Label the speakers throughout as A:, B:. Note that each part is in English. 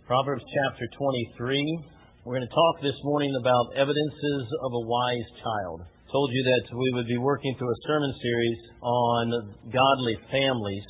A: Proverbs chapter 23. We're going to talk this morning about evidences of a wise child. I told you that we would be working through a sermon series on godly families.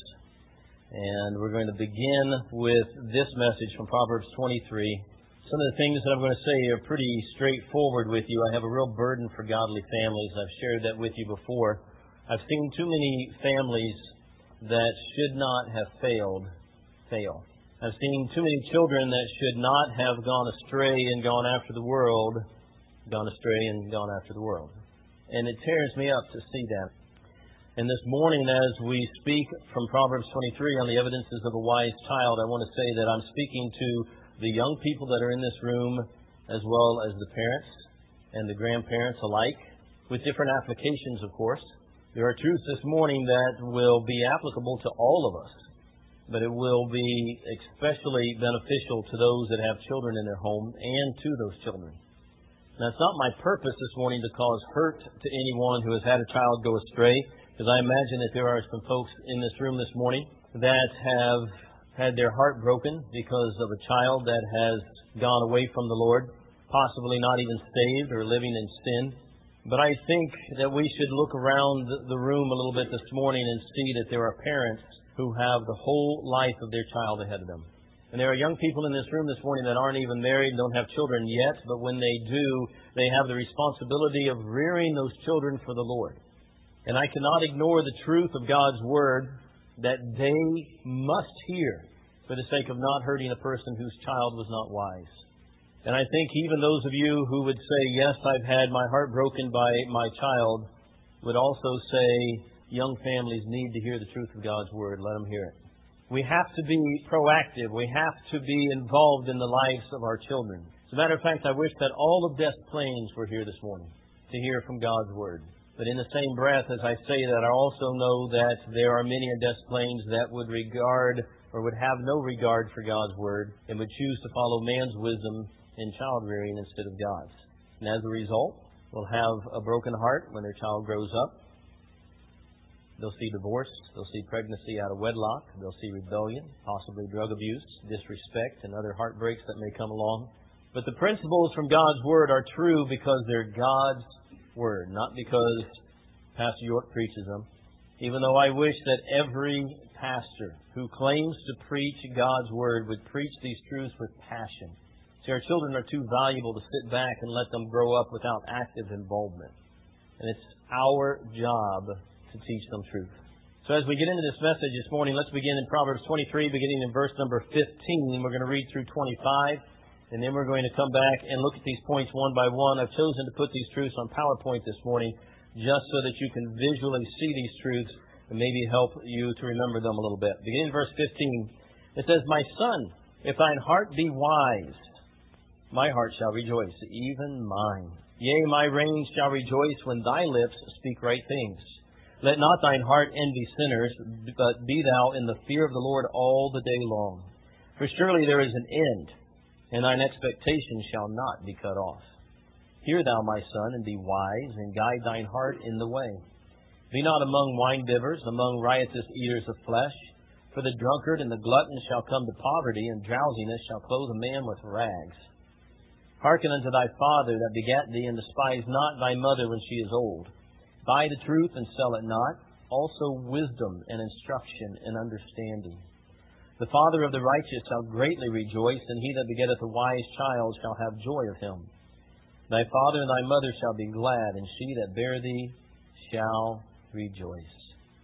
A: And we're going to begin with this message from Proverbs 23. Some of the things that I'm going to say are pretty straightforward with you. I have a real burden for godly families. I've shared that with you before. I've seen too many families that should not have failed fail. I've seen too many children that should not have gone astray and gone after the world, gone astray and gone after the world. And it tears me up to see that. And this morning, as we speak from Proverbs 23 on the evidences of a wise child, I want to say that I'm speaking to the young people that are in this room, as well as the parents and the grandparents alike, with different applications, of course. There are truths this morning that will be applicable to all of us, but it will be especially beneficial to those that have children in their home and to those children. Now, it's not my purpose this morning to cause hurt to anyone who has had a child go astray, because I imagine that there are some folks in this room this morning that have had their heart broken because of a child that has gone away from the Lord, possibly not even saved or living in sin. But I think that we should look around the room a little bit this morning and see that there are parents who have the whole life of their child ahead of them. And there are young people in this room this morning that aren't even married and don't have children yet, but when they do, they have the responsibility of rearing those children for the Lord. And I cannot ignore the truth of God's Word that they must hear for the sake of not hurting a person whose child was not wise. And I think even those of you who would say, yes, I've had my heart broken by my child, would also say, young families need to hear the truth of God's Word. Let them hear it. We have to be proactive. We have to be involved in the lives of our children. As a matter of fact, I wish that all of Des Plaines were here this morning to hear from God's Word. But in the same breath, as I say that, I also know that there are many in Des Plaines that would regard or would have no regard for God's Word and would choose to follow man's wisdom in child rearing instead of God's. And as a result, will have a broken heart when their child grows up. They'll see divorce. They'll see pregnancy out of wedlock. They'll see rebellion, possibly drug abuse, disrespect, and other heartbreaks that may come along. But the principles from God's Word are true because they're God's Word, not because Pastor York preaches them. Even though I wish that every pastor who claims to preach God's Word would preach these truths with passion. See, our children are too valuable to sit back and let them grow up without active involvement. And it's our job to teach them truth. So as we get into this message this morning, let's begin in Proverbs 23, beginning in verse number 15. We're going to read through 25, and then we're going to come back and look at these points one by one. I've chosen to put these truths on PowerPoint this morning just so that you can visually see these truths and maybe help you to remember them a little bit. Beginning in verse 15, it says, My son, if thine heart be wise, my heart shall rejoice, even mine. Yea, my reins shall rejoice when thy lips speak right things. Let not thine heart envy sinners, but be thou in the fear of the Lord all the day long. For surely there is an end, and thine expectation shall not be cut off. Hear thou, my son, and be wise, and guide thine heart in the way. Be not among winebibbers, among riotous eaters of flesh. For the drunkard and the glutton shall come to poverty, and drowsiness shall clothe a man with rags. Hearken unto thy father that begat thee, and despise not thy mother when she is old. Buy the truth and sell it not, also wisdom and instruction and understanding. The father of the righteous shall greatly rejoice, and he that begetteth a wise child shall have joy of him. Thy father and thy mother shall be glad, and she that bare thee shall rejoice.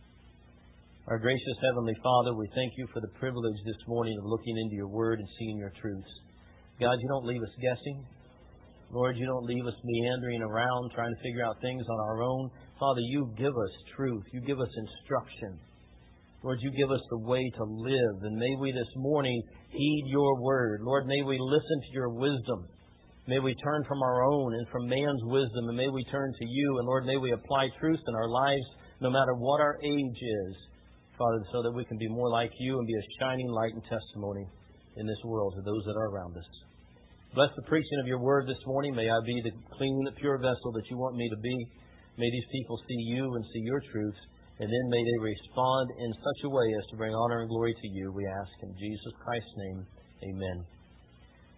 A: Our gracious Heavenly Father, we thank you for the privilege this morning of looking into your Word and seeing your truths. God, you don't leave us guessing. Lord, you don't leave us meandering around trying to figure out things on our own. Father, you give us truth. You give us instruction. Lord, you give us the way to live. And may we this morning heed your word. Lord, may we listen to your wisdom. May we turn from our own and from man's wisdom. And may we turn to you. And Lord, may we apply truth in our lives no matter what our age is. Father, so that we can be more like you and be a shining light and testimony in this world to those that are around us. Bless the preaching of your word this morning. May I be the clean, pure vessel that you want me to be. May these people see you and see your truths, and then may they respond in such a way as to bring honor and glory to you. We ask in Jesus Christ's name. Amen.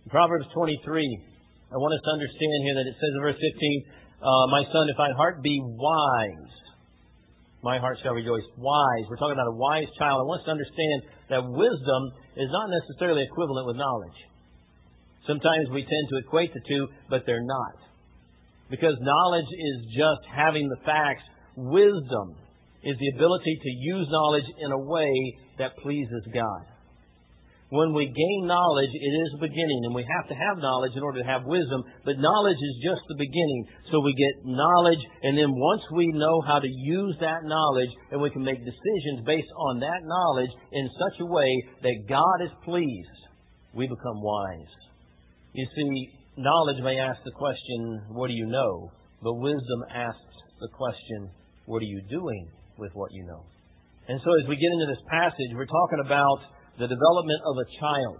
A: Proverbs 23, I want us to understand here that it says in verse 15, my son, if thine heart be wise, my heart shall rejoice. Wise. We're talking about a wise child. I want us to understand that wisdom is not necessarily equivalent with knowledge. Sometimes we tend to equate the two, but they're not. Because knowledge is just having the facts. Wisdom is the ability to use knowledge in a way that pleases God. When we gain knowledge, it is the beginning, and we have to have knowledge in order to have wisdom, but knowledge is just the beginning. So we get knowledge, and then once we know how to use that knowledge, and we can make decisions based on that knowledge in such a way that God is pleased, we become wise. You see, knowledge may ask the question, what do you know? But wisdom asks the question, what are you doing with what you know? And so as we get into this passage, we're talking about the development of a child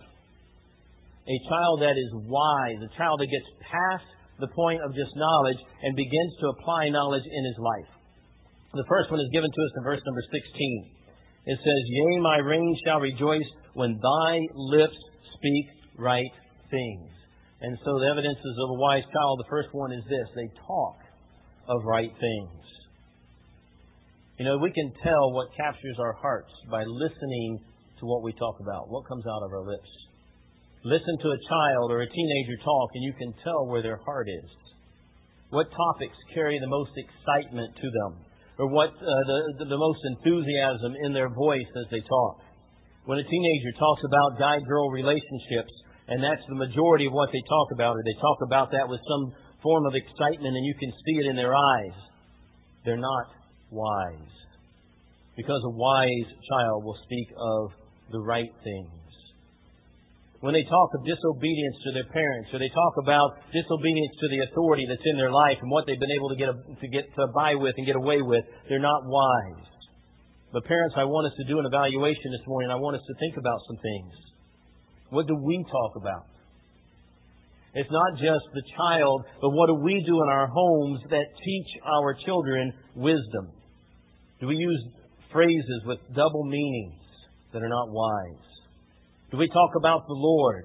A: that is wise, a child that gets past the point of just knowledge and begins to apply knowledge in his life. The first one is given to us in verse number 16. It says, yea, my reign shall rejoice when thy lips speak right things. And so the evidences of a wise child, the first one is this: they talk of right things. You know, we can tell what captures our hearts by listening to what we talk about, what comes out of our lips. Listen to a child or a teenager talk, and you can tell where their heart is. What topics carry the most excitement to them, or what the most enthusiasm in their voice as they talk. When a teenager talks about guy-girl relationships, and that's the majority of what they talk about, or they talk about that with some form of excitement, and you can see it in their eyes, they're not wise. Because a wise child will speak of the right things. When they talk of disobedience to their parents, or they talk about disobedience to the authority that's in their life and what they've been able to get by with and get away with, they're not wise. But parents, I want us to do an evaluation this morning. I want us to think about some things. What do we talk about? It's not just the child, but what do we do in our homes that teach our children wisdom? Do we use phrases with double meanings that are not wise? Do we talk about the Lord?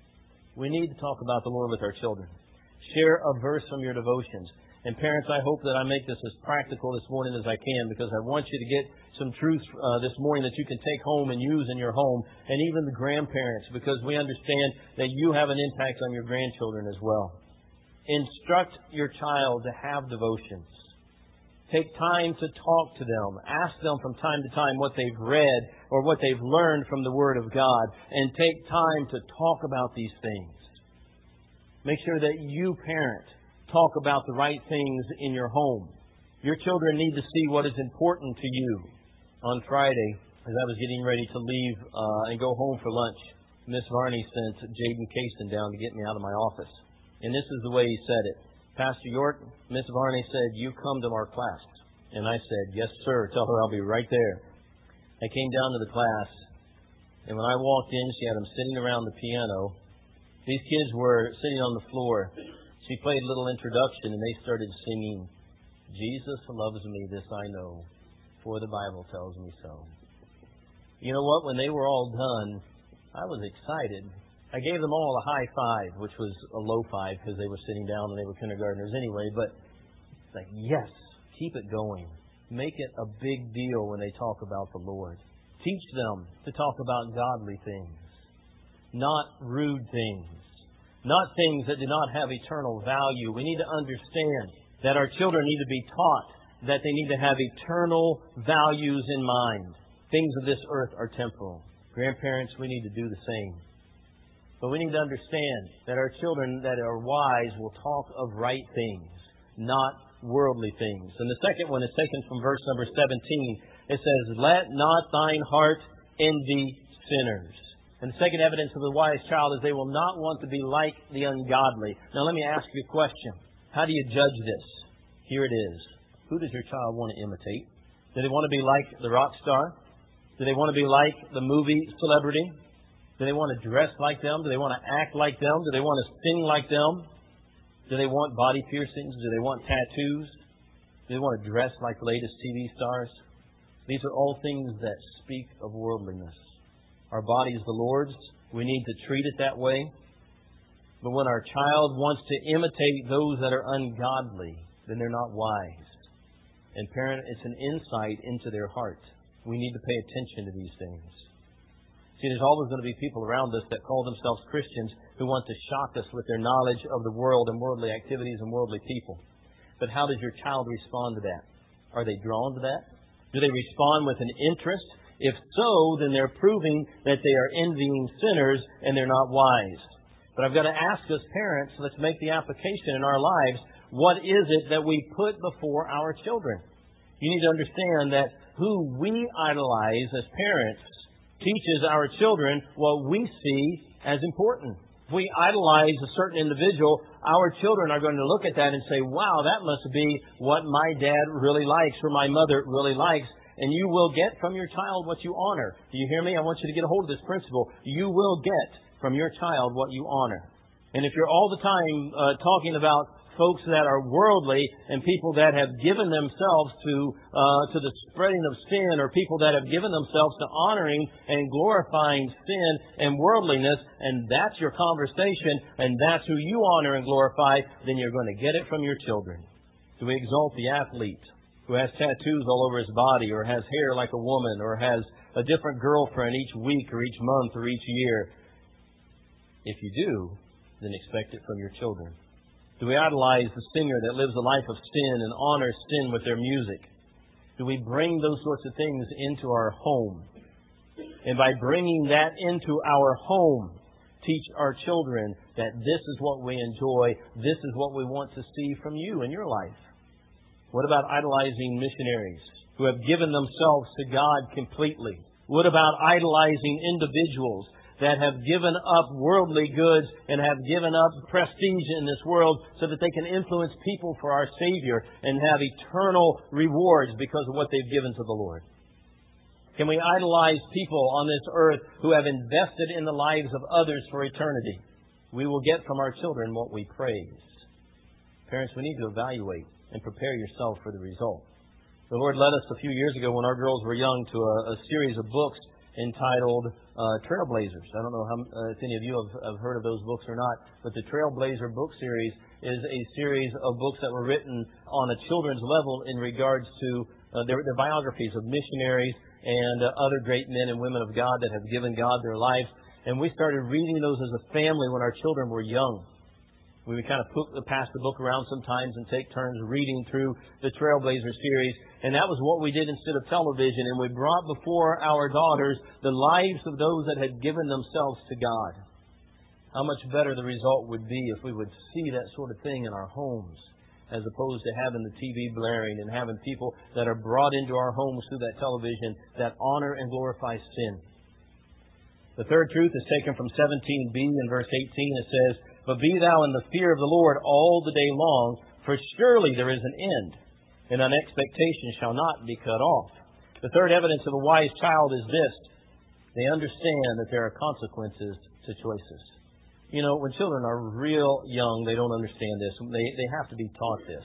A: We need to talk about the Lord with our children. Share a verse from your devotions. And parents, I hope that I make this as practical this morning as I can, because I want you to get some truths this morning that you can take home and use in your home, and even the grandparents, because we understand that you have an impact on your grandchildren as well. Instruct your child to have devotions. Take time to talk to them. Ask them from time to time what they've read or what they've learned from the Word of God. And take time to talk about these things. Make sure that you, parent, talk about the right things in your home. Your children need to see what is important to you. On Friday, as I was getting ready to leave and go home for lunch, Miss Varney sent Jaden Cason down to get me out of my office. And this is the way he said it. Pastor York, Miss Varney said, you come to our class. And I said, yes, sir. Tell her I'll be right there. I came down to the class, and when I walked in, she had them sitting around the piano. These kids were sitting on the floor. She played a little introduction, and they started singing, Jesus loves me, this I know, for the Bible tells me so. You know what? When they were all done, I was excited. I gave them all a high five, which was a low five because they were sitting down and they were kindergartners anyway. But it's like, yes, keep it going. Make it a big deal when they talk about the Lord. Teach them to talk about godly things, not rude things, not things that do not have eternal value. We need to understand that our children need to be taught that they need to have eternal values in mind. Things of this earth are temporal. Grandparents, we need to do the same. But we need to understand that our children that are wise will talk of right things, not worldly things. And the second one is taken from verse number 17. It says, let not thine heart envy sinners. And the second evidence of the wise child is they will not want to be like the ungodly. Now let me ask you a question. How do you judge this? Here it is. Who does your child want to imitate? Do they want to be like the rock star? Do they want to be like the movie celebrity? Do they want to dress like them? Do they want to act like them? Do they want to sing like them? Do they want body piercings? Do they want tattoos? Do they want to dress like the latest TV stars? These are all things that speak of worldliness. Our body is the Lord's. We need to treat it that way. But when our child wants to imitate those that are ungodly, then they're not wise. And parent, it's an insight into their heart. We need to pay attention to these things. See, there's always going to be people around us that call themselves Christians who want to shock us with their knowledge of the world and worldly activities and worldly people. But how does your child respond to that? Are they drawn to that? Do they respond with an interest? If so, then they're proving that they are envying sinners and they're not wise. But I've got to ask us parents, let's make the application in our lives. What is it that we put before our children? You need to understand that who we idolize as parents teaches our children what we see as important. If we idolize a certain individual, our children are going to look at that and say, wow, that must be what my dad really likes or my mother really likes. And you will get from your child what you honor. Do you hear me? I want you to get a hold of this principle. You will get from your child what you honor. And if you're all the time talking about folks that are worldly and people that have given themselves to the spreading of sin, or people that have given themselves to honoring and glorifying sin and worldliness, and that's your conversation, and that's who you honor and glorify, then you're going to get it from your children. Do we exalt the athlete who has tattoos all over his body, or has hair like a woman, or has a different girlfriend each week or each month or each year? If you do, then expect it from your children. Do we idolize the singer that lives a life of sin and honors sin with their music? Do we bring those sorts of things into our home? And by bringing that into our home, teach our children that this is what we enjoy, this is what we want to see from you in your life. What about idolizing missionaries who have given themselves to God completely? What about idolizing individuals that have given up worldly goods and have given up prestige in this world so that they can influence people for our Savior and have eternal rewards because of what they've given to the Lord? Can we idolize people on this earth who have invested in the lives of others for eternity? We will get from our children what we praise. Parents, we need to evaluate and prepare yourself for the result. The Lord led us a few years ago when our girls were young to a series of books entitled Trailblazers. I don't know if any of you have heard of those books or not, but the Trailblazer book series is a series of books that were written on a children's level in regards to their biographies of missionaries and other great men and women of God that have given God their lives. And we started reading those as a family when our children were young. We would kind of pass the book around sometimes and take turns reading through the Trailblazer series. And that was what we did instead of television. And we brought before our daughters the lives of those that had given themselves to God. How much better the result would be if we would see that sort of thing in our homes, as opposed to having the TV blaring and having people that are brought into our homes through that television that honor and glorify sin. The third truth is taken from 17b in verse 18. It says, "But be thou in the fear of the Lord all the day long, for surely there is an end, and an expectation shall not be cut off." The third evidence of a wise child is this: they understand that there are consequences to choices. You know, when children are real young, they don't understand this. They have to be taught this.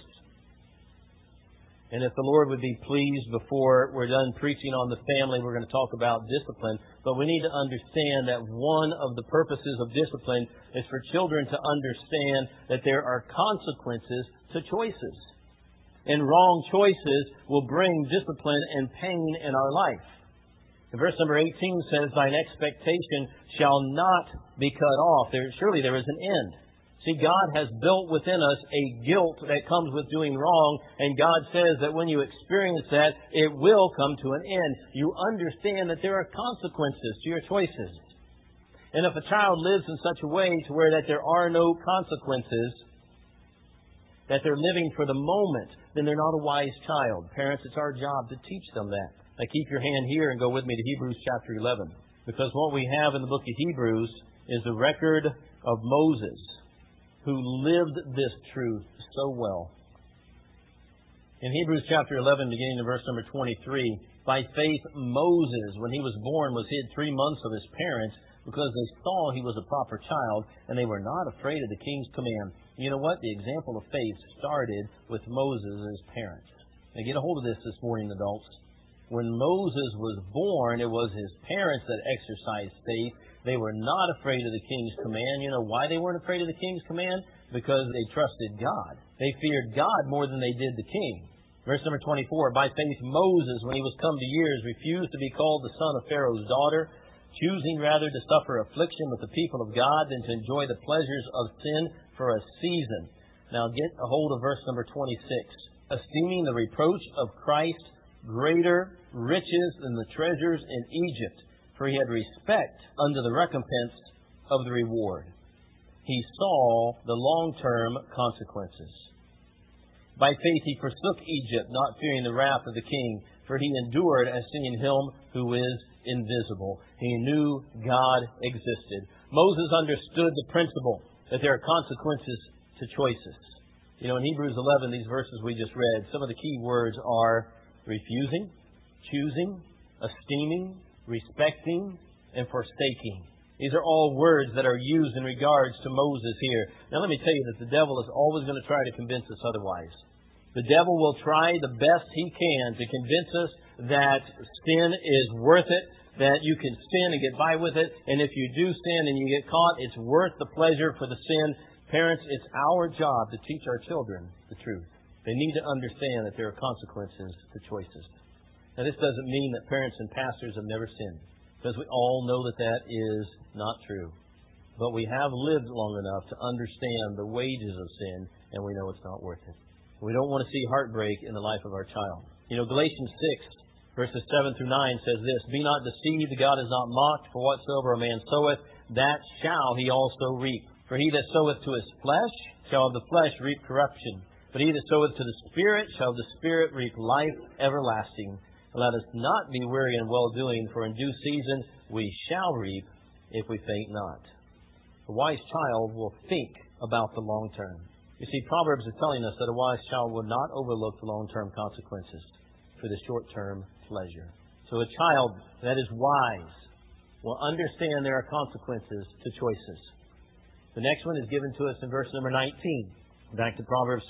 A: And if the Lord would be pleased before we're done preaching on the family, we're going to talk about discipline. But we need to understand that one of the purposes of discipline is for children to understand that there are consequences to choices. And wrong choices will bring discipline and pain in our life. And verse number 18 says, "Thine expectation shall not be cut off." Surely there is an end. See, God has built within us a guilt that comes with doing wrong, and God says that when you experience that, it will come to an end. You understand that there are consequences to your choices. And if a child lives in such a way to where that there are no consequences, that they're living for the moment, then they're not a wise child. Parents, it's our job to teach them that. Now keep your hand here and go with me to Hebrews chapter 11. Because what we have in the book of Hebrews is the record of Moses, who lived this truth so well. In Hebrews chapter 11, beginning in verse number 23, "By faith Moses, when he was born, was hid 3 months of his parents, because they saw he was a proper child, and they were not afraid of the king's command." You know what? The example of faith started with Moses and his parents. Now get a hold of this morning, adults. When Moses was born, it was his parents that exercised faith. They were not afraid of the king's command. You know why they weren't afraid of the king's command? Because they trusted God. They feared God more than they did the king. Verse number 24, by faith Moses, when he was come to years, refused to be called the son of Pharaoh's daughter, choosing rather to suffer affliction with the people of God than to enjoy the pleasures of sin for a season. Now get a hold of verse number 26. Esteeming the reproach of Christ greater riches than the treasures in Egypt, for he had respect unto the recompense of the reward. He saw the long-term consequences. By faith he forsook Egypt, not fearing the wrath of the king, for he endured as seeing him who is invisible. He knew God existed. Moses understood the principle that there are consequences to choices. You know, in Hebrews 11, these verses we just read, some of the key words are refusing, choosing, esteeming, respecting, and forsaking. These are all words that are used in regards to Moses here. Now let me tell you that the devil is always going to try to convince us otherwise. The devil will try the best he can to convince us that sin is worth it, that you can sin and get by with it, and if you do sin and you get caught, it's worth the pleasure for the sin. Parents, it's our job to teach our children the truth. They need to understand that there are consequences to choices. Now this doesn't mean that parents and pastors have never sinned, because we all know that that is not true. But we have lived long enough to understand the wages of sin, and we know it's not worth it. We don't want to see heartbreak in the life of our child. You know, Galatians 6, verses 7 through 9 says this, be not deceived, God is not mocked, for whatsoever a man soweth, that shall he also reap. For he that soweth to his flesh shall of the flesh reap corruption. But he that soweth to the Spirit shall of the Spirit reap life everlasting. Let us not be weary in well-doing, for in due season we shall reap if we faint not. A wise child will think about the long term. You see, Proverbs is telling us that a wise child will not overlook the long-term consequences for the short-term pleasure. So a child that is wise will understand there are consequences to choices. The next one is given to us in verse number 19. Back to Proverbs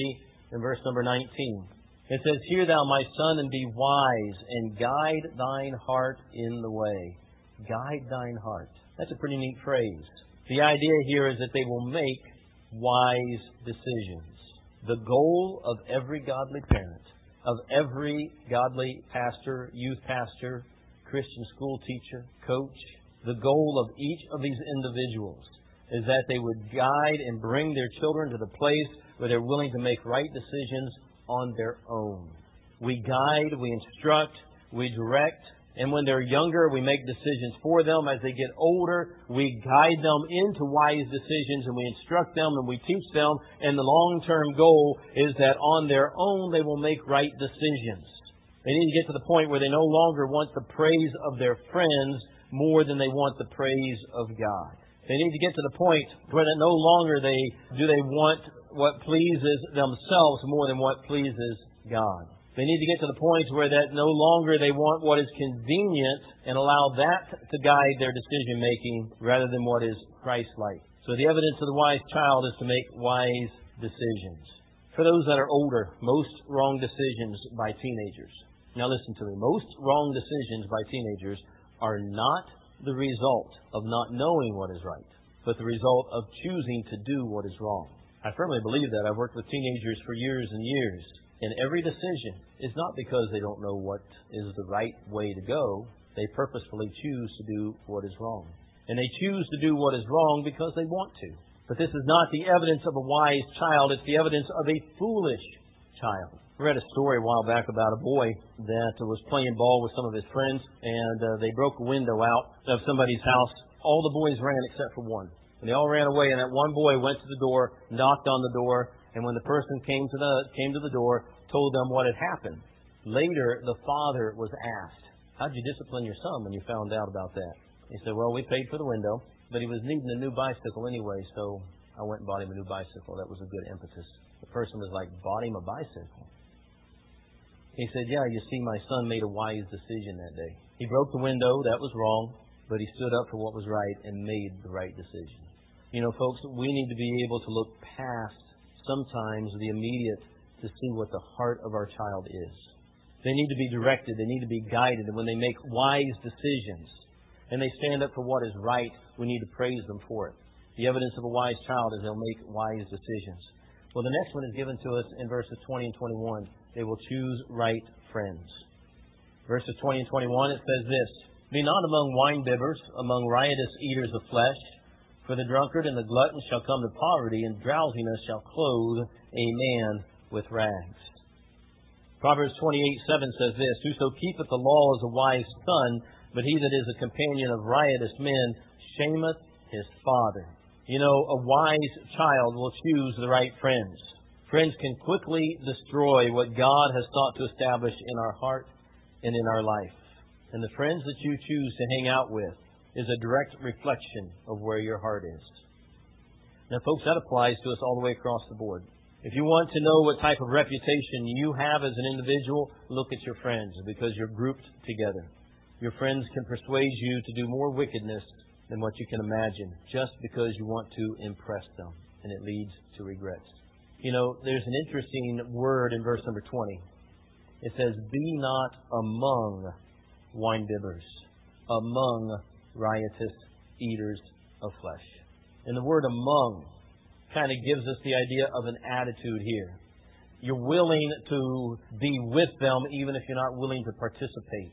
A: 23 and verse number 19. It says, hear thou, my son, and be wise, and guide thine heart in the way. Guide thine heart. That's a pretty neat phrase. The idea here is that they will make wise decisions. The goal of every godly parent, of every godly pastor, youth pastor, Christian school teacher, coach, the goal of each of these individuals is that they would guide and bring their children to the place where they're willing to make right decisions on their own. We guide, we instruct, we direct, and when they're younger, we make decisions for them. As they get older, we guide them into wise decisions, and we instruct them and we teach them, and the long-term goal is that on their own they will make right decisions. They need to get to the point where they no longer want the praise of their friends more than they want the praise of God. They need to get to the point where that no longer they want what pleases themselves more than what pleases God. They need to get to the point where that no longer they want what is convenient and allow that to guide their decision making rather than what is Christ-like. So the evidence of the wise child is to make wise decisions. For those that are older, most wrong decisions by teenagers. Now listen to me. Most wrong decisions by teenagers are not the result of not knowing what is right, but the result of choosing to do what is wrong. I firmly believe that. I've worked with teenagers for years and years. And every decision is not because they don't know what is the right way to go. They purposefully choose to do what is wrong. And they choose to do what is wrong because they want to. But this is not the evidence of a wise child. It's the evidence of a foolish child. I read a story a while back about a boy that was playing ball with some of his friends, and they broke a window out of somebody's house. All the boys ran except for one. And they all ran away, and that one boy went to the door, knocked on the door, and when the person came to the door, told them what had happened. Later, the father was asked, how'd you discipline your son when you found out about that? He said, well, we paid for the window, but he was needing a new bicycle anyway, so I went and bought him a new bicycle. That was a good impetus. The person was like, bought him a bicycle? He said, yeah, you see, my son made a wise decision that day. He broke the window, that was wrong, but he stood up for what was right and made the right decision. You know, folks, we need to be able to look past sometimes the immediate to see what the heart of our child is. They need to be directed. They need to be guided. And when they make wise decisions, and they stand up for what is right, we need to praise them for it. The evidence of a wise child is they'll make wise decisions. Well, the next one is given to us in verses 20 and 21. They will choose right friends. Verses 20 and 21, it says this, "Be not among winebibbers, among riotous eaters of flesh, for the drunkard and the glutton shall come to poverty, and drowsiness shall clothe a man with rags." Proverbs 28:7 says this, "Whoso keepeth the law is a wise son, but he that is a companion of riotous men shameth his father." You know, a wise child will choose the right friends. Friends can quickly destroy what God has sought to establish in our heart and in our life. And the friends that you choose to hang out with is a direct reflection of where your heart is. Now, folks, that applies to us all the way across the board. If you want to know what type of reputation you have as an individual, look at your friends, because you're grouped together. Your friends can persuade you to do more wickedness than what you can imagine, just because you want to impress them, and it leads to regrets. You know, there's an interesting word in verse number 20. It says, "Be not among winebibbers, among riotous eaters of flesh." And the word "among" kind of gives us the idea of an attitude here. You're willing to be with them even if you're not willing to participate.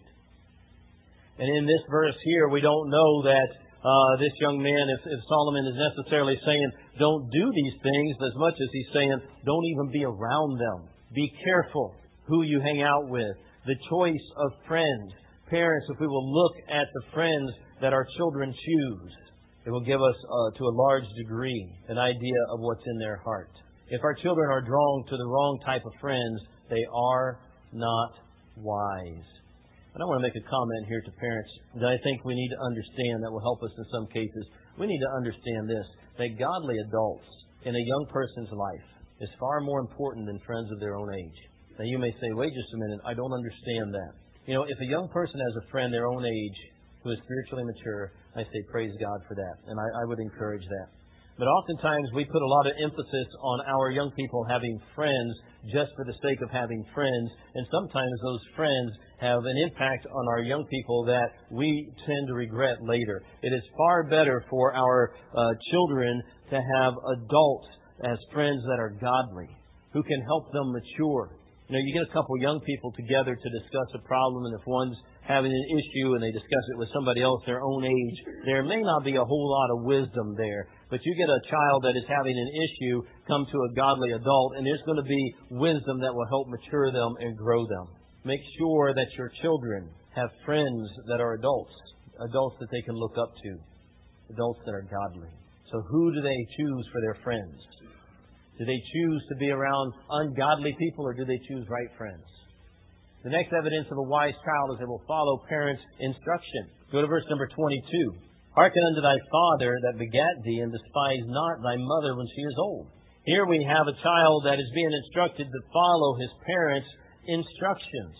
A: And in this verse here, we don't know that this young man, if Solomon is necessarily saying, don't do these things, as much as he's saying, don't even be around them. Be careful who you hang out with. The choice of friends. Parents, if we will look at the friends that our children choose, it will give us, to a large degree, an idea of what's in their heart. If our children are drawn to the wrong type of friends, they are not wise. And I want to make a comment here to parents that I think we need to understand that will help us in some cases. We need to understand this, that godly adults in a young person's life is far more important than friends of their own age. Now you may say, wait just a minute, I don't understand that. You know, if a young person has a friend their own age who is spiritually mature, I say praise God for that. And I would encourage that. But oftentimes we put a lot of emphasis on our young people having friends just for the sake of having friends. And sometimes those friends have an impact on our young people that we tend to regret later. It is far better for our children to have adults as friends that are godly, who can help them mature. You know, you get a couple young people together to discuss a problem, and if one's having an issue and they discuss it with somebody else their own age, there may not be a whole lot of wisdom there. But you get a child that is having an issue come to a godly adult, and there's going to be wisdom that will help mature them and grow them. Make sure that your children have friends that are adults that they can look up to, adults that are godly. So who do they choose for their friends? Do they choose to be around ungodly people, or do they choose right friends? The next evidence of a wise child is they will follow parents' instruction. Go to verse number 22. "Hearken unto thy father that begat thee, and despise not thy mother when she is old." Here we have a child that is being instructed to follow his parents' instructions.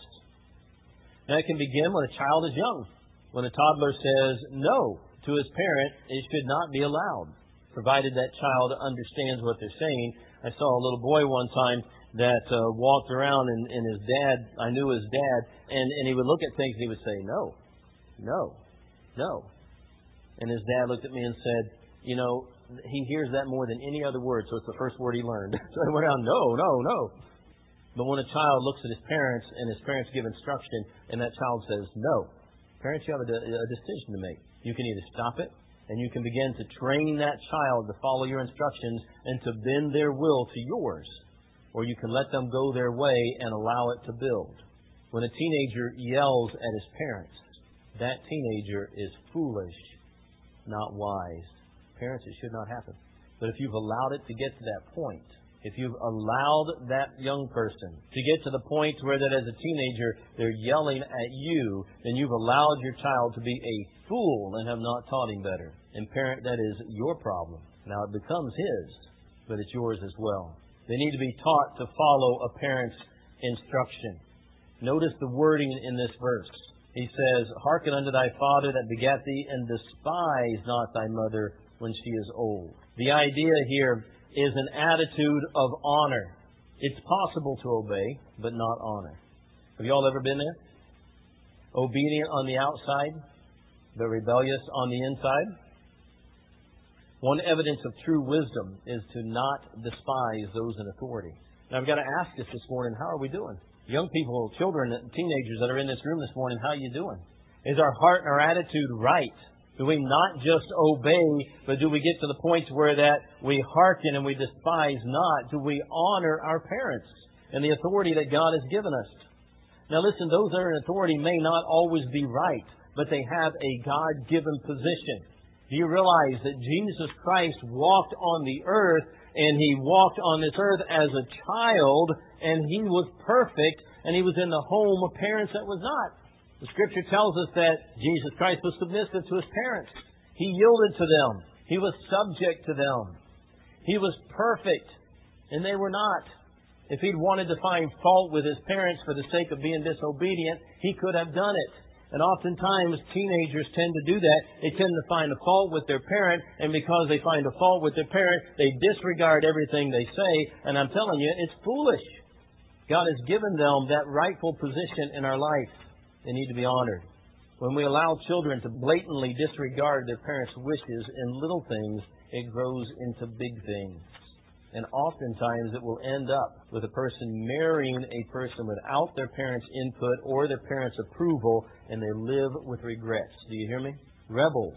A: Now it can begin when a child is young. When a toddler says no to his parent, it should not be allowed, provided that child understands what they're saying. I saw a little boy one time that walked around and his dad, I knew his dad, and he would look at things and he would say, no, no, no. And his dad looked at me and said, you know, he hears that more than any other word, so it's the first word he learned. So I went on, no, no, no. But when a child looks at his parents and his parents give instruction and that child says no, parents, you have a decision to make. You can either stop it, and you can begin to train that child to follow your instructions and to bend their will to yours. Or you can let them go their way and allow it to build. When a teenager yells at his parents, that teenager is foolish, not wise. Parents, it should not happen. But if you've allowed it to get to that point, if you've allowed that young person to get to the point where that as a teenager they're yelling at you, then you've allowed your child to be a fool and have not taught him better. And parent, that is your problem. Now it becomes his, but it's yours as well. They need to be taught to follow a parent's instruction. Notice the wording in this verse. He says, hearken unto thy father that begat thee, and despise not thy mother when she is old. The idea here is an attitude of honor. It's possible to obey, but not honor. Have you all ever been there? Obedient on the outside, but rebellious on the inside. One evidence of true wisdom is to not despise those in authority. Now, I've got to ask us this morning, how are we doing? Young people, children, teenagers that are in this room this morning, how are you doing? Is our heart and our attitude right? Do we not just obey, but do we get to the point where that we hearken and we despise not? Do we honor our parents and the authority that God has given us? Now listen, those that are in authority may not always be right, but they have a God-given position. Do you realize that Jesus Christ walked on the earth, and He walked on this earth as a child, and He was perfect, and He was in the home of parents that was not? The Scripture tells us that Jesus Christ was submissive to His parents. He yielded to them. He was subject to them. He was perfect, and they were not. If He'd wanted to find fault with His parents for the sake of being disobedient, He could have done it. And oftentimes, teenagers tend to do that. They tend to find a fault with their parent, and because they find a fault with their parent, they disregard everything they say. And I'm telling you, it's foolish. God has given them that rightful position in our life. They need to be honored. When we allow children to blatantly disregard their parents' wishes in little things, it grows into big things. And oftentimes it will end up with a person marrying a person without their parents' input or their parents' approval, and they live with regrets. Do you hear me? Rebels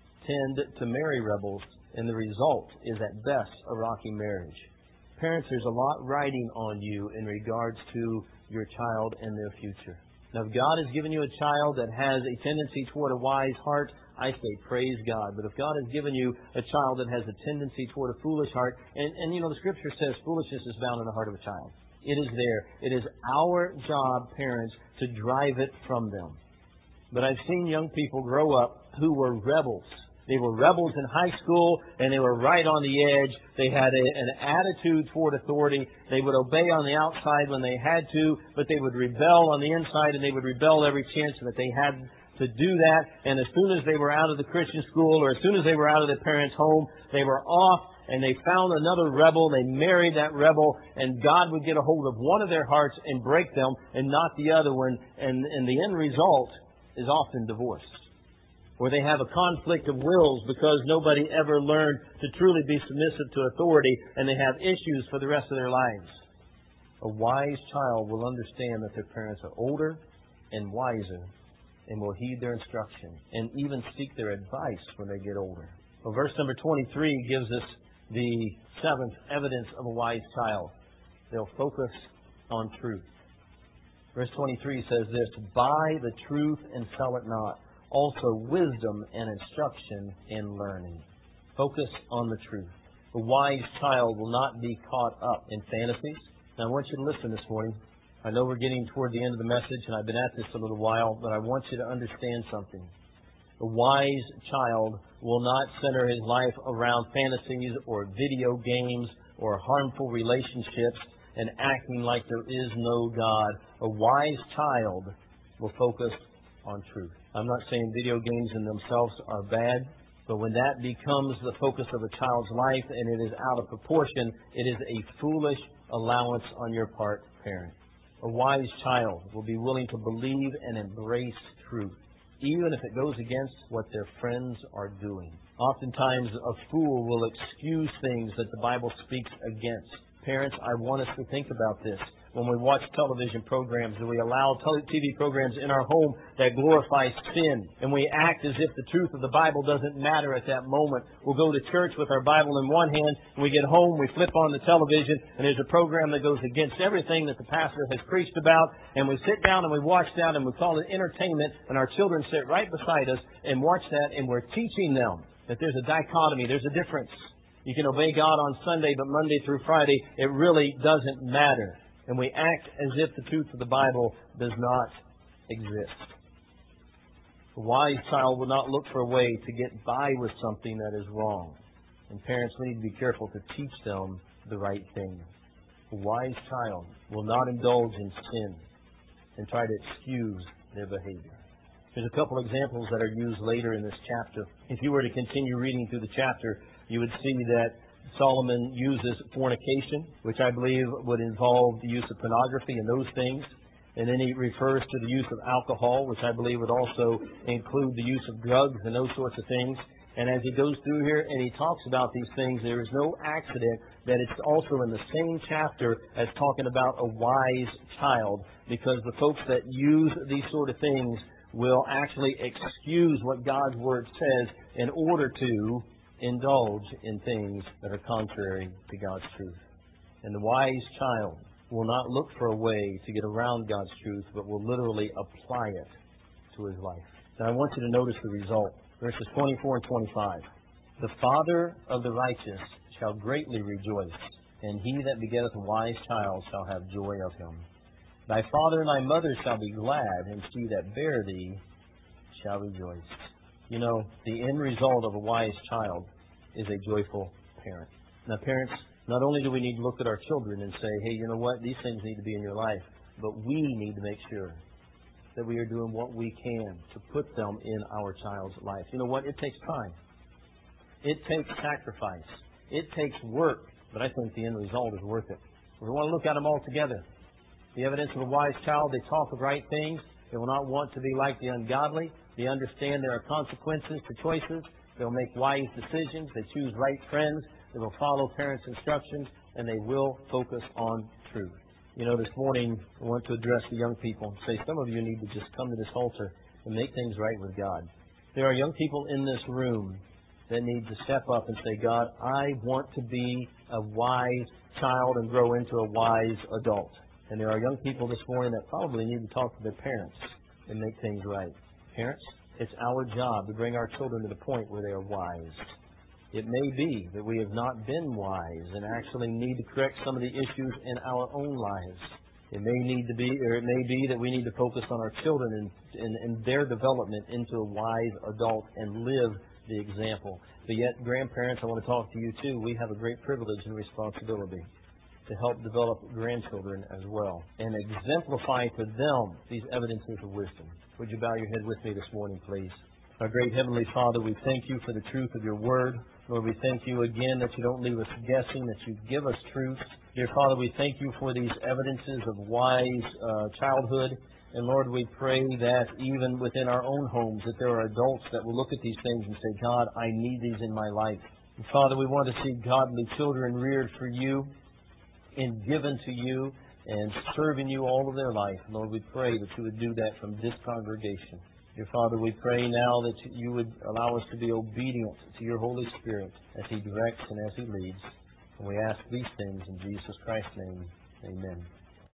A: tend to marry rebels, and the result is at best a rocky marriage. Parents, there's a lot riding on you in regards to your child and their future. Now, if God has given you a child that has a tendency toward a wise heart, I say praise God. But if God has given you a child that has a tendency toward a foolish heart, and you know, the Scripture says foolishness is bound in the heart of a child. It is there. It is our job, parents, to drive it from them. But I've seen young people grow up who were rebels. They were rebels in high school, and they were right on the edge. They had an attitude toward authority. They would obey on the outside when they had to, but they would rebel on the inside, and they would rebel every chance that they had to do that. And as soon as they were out of the Christian school, or as soon as they were out of their parents' home, they were off, and they found another rebel. They married that rebel, and God would get a hold of one of their hearts and break them, and not the other one. And the end result is often divorce, where they have a conflict of wills because nobody ever learned to truly be submissive to authority, and they have issues for the rest of their lives. A wise child will understand that their parents are older and wiser and will heed their instruction and even seek their advice when they get older. Well, verse number 23 gives us the seventh evidence of a wise child. They'll focus on truth. Verse 23 says this, "Buy the truth and sell it not. Also wisdom and instruction in learning." Focus on the truth. A wise child will not be caught up in fantasies. Now, I want you to listen this morning. I know we're getting toward the end of the message, and I've been at this a little while, but I want you to understand something. A wise child will not center his life around fantasies or video games or harmful relationships and acting like there is no God. A wise child will focus on truth. I'm not saying video games in themselves are bad, but when that becomes the focus of a child's life and it is out of proportion, it is a foolish allowance on your part, parent. A wise child will be willing to believe and embrace truth, even if it goes against what their friends are doing. Oftentimes, a fool will excuse things that the Bible speaks against. Parents, I want us to think about this. When we watch television programs, and we allow TV programs in our home that glorify sin, and we act as if the truth of the Bible doesn't matter at that moment. We'll go to church with our Bible in one hand, and we get home, we flip on the television, and there's a program that goes against everything that the pastor has preached about, and we sit down and we watch that, and we call it entertainment, and our children sit right beside us and watch that, and we're teaching them that there's a dichotomy, there's a difference. You can obey God on Sunday, but Monday through Friday, it really doesn't matter. And we act as if the truth of the Bible does not exist. A wise child will not look for a way to get by with something that is wrong. And parents need to be careful to teach them the right thing. A wise child will not indulge in sin and try to excuse their behavior. There's a couple examples that are used later in this chapter. If you were to continue reading through the chapter, you would see that Solomon uses fornication, which I believe would involve the use of pornography and those things. And then he refers to the use of alcohol, which I believe would also include the use of drugs and those sorts of things. And as he goes through here and he talks about these things, there is no accident that it's also in the same chapter as talking about a wise child, because the folks that use these sort of things will actually excuse what God's Word says in order to indulge in things that are contrary to God's truth. And the wise child will not look for a way to get around God's truth, but will literally apply it to his life. Now I want you to notice the result. Verses 24 and 25. The father of the righteous shall greatly rejoice, and he that begetteth a wise child shall have joy of him. Thy father and thy mother shall be glad, and she that bare thee shall rejoice. You know, the end result of a wise child is a joyful parent. Now, parents, not only do we need to look at our children and say, hey, you know what, these things need to be in your life, but we need to make sure that we are doing what we can to put them in our child's life. You know what? It takes time. It takes sacrifice. It takes work, but I think the end result is worth it. We want to look at them all together. The evidence of a wise child, they talk of right things. They will not want to be like the ungodly. They understand there are consequences to choices. They'll make wise decisions. They choose right friends. They will follow parents' instructions, and they will focus on truth. You know, this morning I want to address the young people and say some of you need to just come to this altar and make things right with God. There are young people in this room that need to step up and say, God, I want to be a wise child and grow into a wise adult. And there are young people this morning that probably need to talk to their parents and make things right. Parents, it's our job to bring our children to the point where they are wise. It may be that we have not been wise and actually need to correct some of the issues in our own lives. It may be that we need to focus on our children and their development into a wise adult and live the example. But yet, grandparents, I want to talk to you too. We have a great privilege and responsibility to help develop grandchildren as well and exemplify to them these evidences of wisdom. Would you bow your head with me this morning, please? Our great Heavenly Father, we thank you for the truth of your word. Lord, we thank you again that you don't leave us guessing, that you give us truth. Dear Father, we thank you for these evidences of wise childhood. And Lord, we pray that even within our own homes, that there are adults that will look at these things and say, God, I need these in my life. And Father, we want to see godly children reared for you and given to you and serving you all of their life. Lord, we pray that you would do that from this congregation. Dear Father, we pray now that you would allow us to be obedient to your Holy Spirit as he directs and as he leads. And we ask these things in Jesus Christ's name. Amen.